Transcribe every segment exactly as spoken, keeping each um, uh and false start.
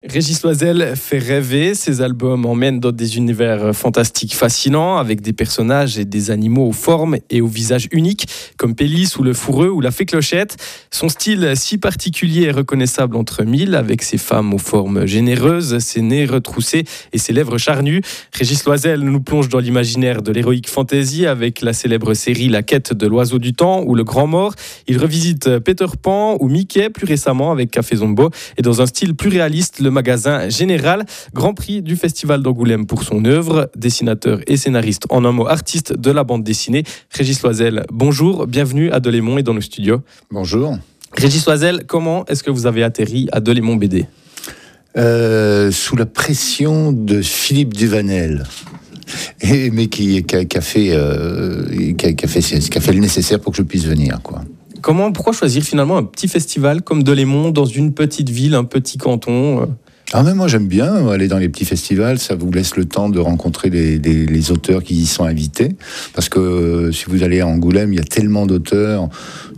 Régis Loisel fait rêver, ses albums emmènent dans des univers fantastiques fascinants avec des personnages et des animaux aux formes et aux visages uniques comme Pélis ou le Fourreux ou la Fée Clochette. Son style si particulier est reconnaissable entre mille avec ses femmes aux formes généreuses, ses nez retroussés et ses lèvres charnues. Régis Loisel nous plonge dans l'imaginaire de l'héroïque fantasy avec la célèbre série La Quête de l'Oiseau du Temps ou Le Grand Mort. Il revisite Peter Pan ou Mickey plus récemment avec Café Zombo et dans un style plus réaliste, le magasin Général, grand prix du Festival d'Angoulême pour son œuvre, dessinateur et scénariste, en un mot artiste de la bande dessinée. Régis Loisel, bonjour, bienvenue à Delémont et dans le studio. Bonjour. Régis Loisel, comment est-ce que vous avez atterri à Delémont B D ? euh, Sous la pression de Philippe Duvanel. Et, mais qui, qui, a, qui, a fait, euh, qui, a, qui, a fait, qui a fait le nécessaire pour que je puisse venir, quoi. Comment, pourquoi choisir finalement un petit festival comme Delémont dans une petite ville, un petit canton ? Ah mais moi j'aime bien aller dans les petits festivals, ça vous laisse le temps de rencontrer les, les, les auteurs qui y sont invités, parce que euh, si vous allez à Angoulême, il y a tellement d'auteurs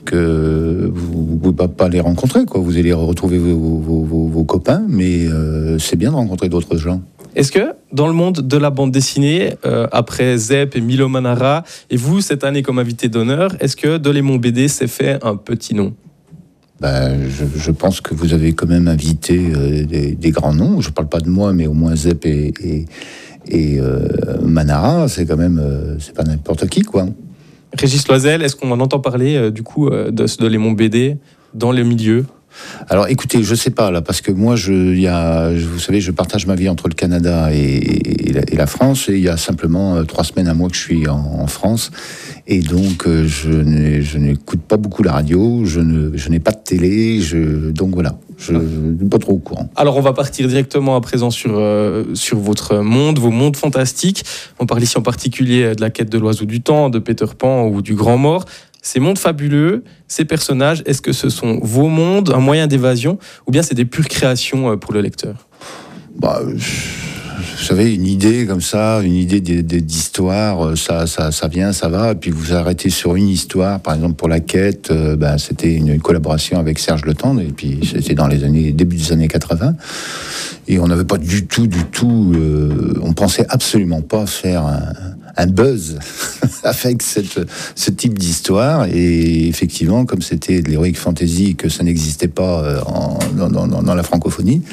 que vous ne pouvez pas les rencontrer, quoi. Vous allez retrouver vos, vos, vos, vos copains, mais euh, c'est bien de rencontrer d'autres gens. Est-ce que dans le monde de la bande dessinée, euh, après Zep et Milo Manara, et vous cette année comme invité d'honneur, est-ce que Delémont B D s'est fait un petit nom ? Ben, je, je pense que vous avez quand même invité euh, des, des grands noms. Je ne parle pas de moi, mais au moins Zep et, et, et euh, Manara, c'est quand même, euh, c'est pas n'importe qui, quoi. Régis Loisel, est-ce qu'on en entend parler euh, du coup euh, de ce Delémont B D dans le milieu ? Alors écoutez, je sais pas là, parce que moi, je, il y a, vous savez, je partage ma vie entre le Canada et, et, la, et la France, et il y a simplement euh, trois semaines à moi que je suis en, en France, et donc euh, je, n'ai, je n'écoute pas beaucoup la radio, je, ne, je n'ai pas de télé, je, donc voilà, je ne suis pas trop au courant. Alors on va partir directement à présent sur, euh, sur votre monde, vos mondes fantastiques. On parle ici en particulier de La Quête de l'Oiseau du Temps, de Peter Pan ou du Grand Mort. Ces mondes fabuleux, ces personnages, est-ce que ce sont vos mondes, un moyen d'évasion, ou bien c'est des pures créations pour le lecteur ? Bah, vous savez, une idée comme ça, une idée d'histoire, ça, ça, ça vient, ça va, et puis vous arrêtez sur une histoire. Par exemple, pour La Quête, euh, bah, c'était une collaboration avec Serge Le Tendre, et puis c'était dans les années, début des années quatre-vingts, et on n'avait pas du tout, du tout, euh, on pensait absolument pas faire un, un buzz avec cette, ce type d'histoire, et effectivement, comme c'était de l'heroic fantasy, que ça n'existait pas en, dans, dans, dans la francophonie,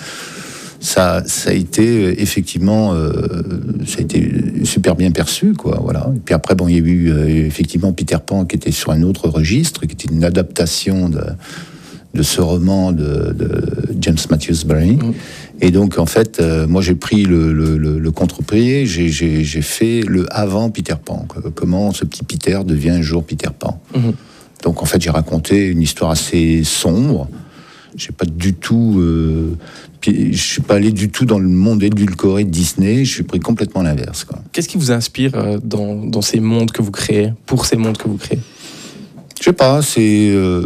ça, ça a été effectivement, euh, ça a été super bien perçu, quoi. Voilà. Et puis après, bon, il y a eu euh, effectivement Peter Pan qui était sur un autre registre, qui était une adaptation de, de ce roman de, de James Matthews Barrie. Mmh. Et donc, en fait, euh, moi, j'ai pris le, le, le, le contre-pied, j'ai, j'ai, j'ai fait le avant Peter Pan. Comment ce petit Peter devient un jour Peter Pan. Mmh. Donc, en fait, j'ai raconté une histoire assez sombre. J'ai pas du tout, euh, je suis pas allé du tout dans le monde édulcoré de Disney. Je suis pris complètement l'inverse, quoi. Qu'est-ce qui vous inspire dans, dans ces mondes que vous créez, pour ces mondes que vous créez ? Je sais pas, c'est... Euh,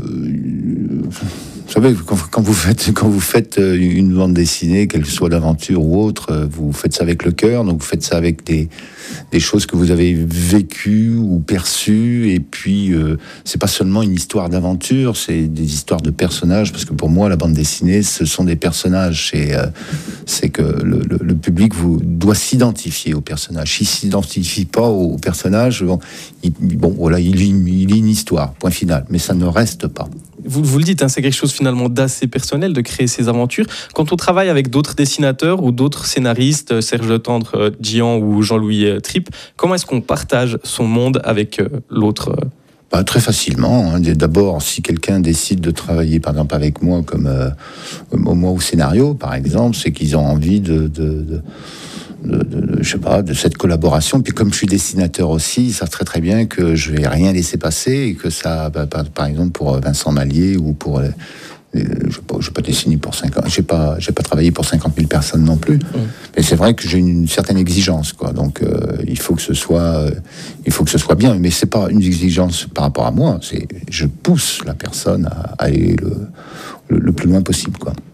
vous savez, quand, quand, vous faites, quand vous faites une bande dessinée, qu'elle soit d'aventure ou autre, vous faites ça avec le cœur, donc vous faites ça avec des, des choses que vous avez vécues ou perçues, et puis euh, c'est pas seulement une histoire d'aventure, c'est des histoires de personnages, parce que pour moi, la bande dessinée, ce sont des personnages, c'est, euh, c'est que le, le, le public vous, doit s'identifier aux personnages. S'il s'identifie pas aux personnages, bon, il, bon voilà, il lit, il lit une histoire, point final, mais ça ne reste pas. Vous, vous le dites, hein, c'est quelque chose finalement d'assez personnel de créer ces aventures. Quand on travaille avec d'autres dessinateurs ou d'autres scénaristes, Serge Le Tendre, Gian ou Jean-Louis Tripp, comment est-ce qu'on partage son monde avec euh, l'autre ? Bah, très facilement. Hein. D'abord, si quelqu'un décide de travailler, par exemple, avec moi, comme euh, moi au scénario, par exemple, c'est qu'ils ont envie de... de, de... De, de, de, je sais pas, de cette collaboration. Puis comme je suis dessinateur aussi, ils savent très très bien que je vais rien laisser passer, et que ça, bah, par, par exemple pour Vincent Mallier ou pour, les, les, je sais pas, je vais pas dessiner pour cinquante, j'ai pas, j'ai pas travaillé pour cinquante mille personnes non plus. Mmh. Mais c'est vrai que j'ai une certaine exigence, quoi. Donc euh, il faut que ce soit, euh, il faut que ce soit bien. Mais c'est pas une exigence par rapport à moi. C'est, je pousse la personne à, à aller le, le, le plus loin possible, quoi.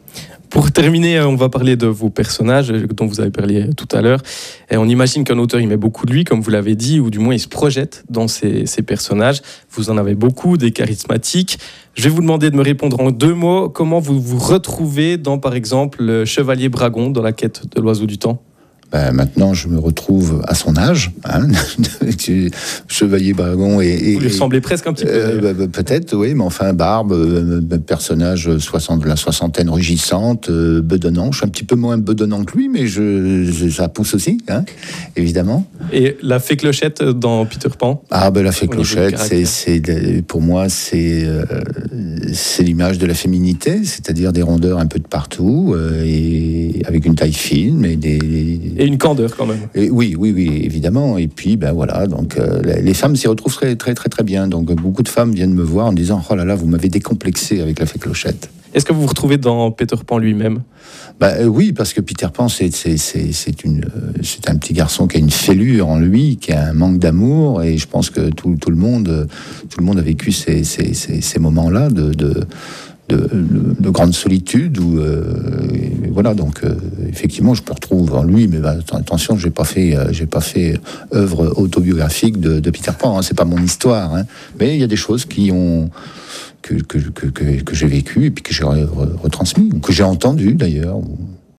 Pour terminer, on va parler de vos personnages dont vous avez parlé tout à l'heure. Et on imagine qu'un auteur, il met beaucoup de lui, comme vous l'avez dit, ou du moins il se projette dans ces, ces personnages. Vous en avez beaucoup, des charismatiques. Je vais vous demander de me répondre en deux mots. Comment vous vous retrouvez dans, par exemple, le Chevalier Bragon dans La Quête de l'Oiseau du Temps ? Ben, maintenant, je me retrouve à son âge. Hein. Chevalier Bragon et, et vous lui ressemblez presque un petit peu. Euh, bah, bah, peut-être, oui, mais enfin, barbe, euh, personnage soixante, de la soixantaine rugissante, euh, bedonnant. Je suis un petit peu moins bedonnant que lui, mais je, je, ça pousse aussi, hein, évidemment. Et la fée Clochette dans Peter Pan ? Ah, ben la fée Clochette, c'est, c'est, pour moi, c'est, euh, c'est l'image de la féminité, c'est-à-dire des rondeurs un peu de partout, euh, et avec une taille fine, et des Et une candeur quand même. Et oui, oui, oui, évidemment. Et puis, ben voilà, donc euh, les femmes s'y retrouvent très, très, très, très bien. Donc beaucoup de femmes viennent me voir en disant « Oh là là, vous m'avez décomplexé avec la fée Clochette ». Est-ce que vous vous retrouvez dans Peter Pan lui-même ? Ben, euh, oui, parce que Peter Pan, c'est, c'est, c'est, c'est, une, euh, c'est un petit garçon qui a une fêlure en lui, qui a un manque d'amour. Et je pense que tout, tout, le, monde, tout le monde a vécu ces, ces, ces, ces moments-là de... de De, de, de grande solitude où euh, voilà, donc euh, effectivement je me retrouve en lui, mais bah, attention, j'ai pas fait euh, j'ai pas fait œuvre autobiographique de, de Peter Pan, hein, c'est pas mon histoire, hein, mais il y a des choses qui ont que que, que, que, que j'ai vécues et puis que j'ai re, re, retransmis ou que j'ai entendu d'ailleurs. Ou...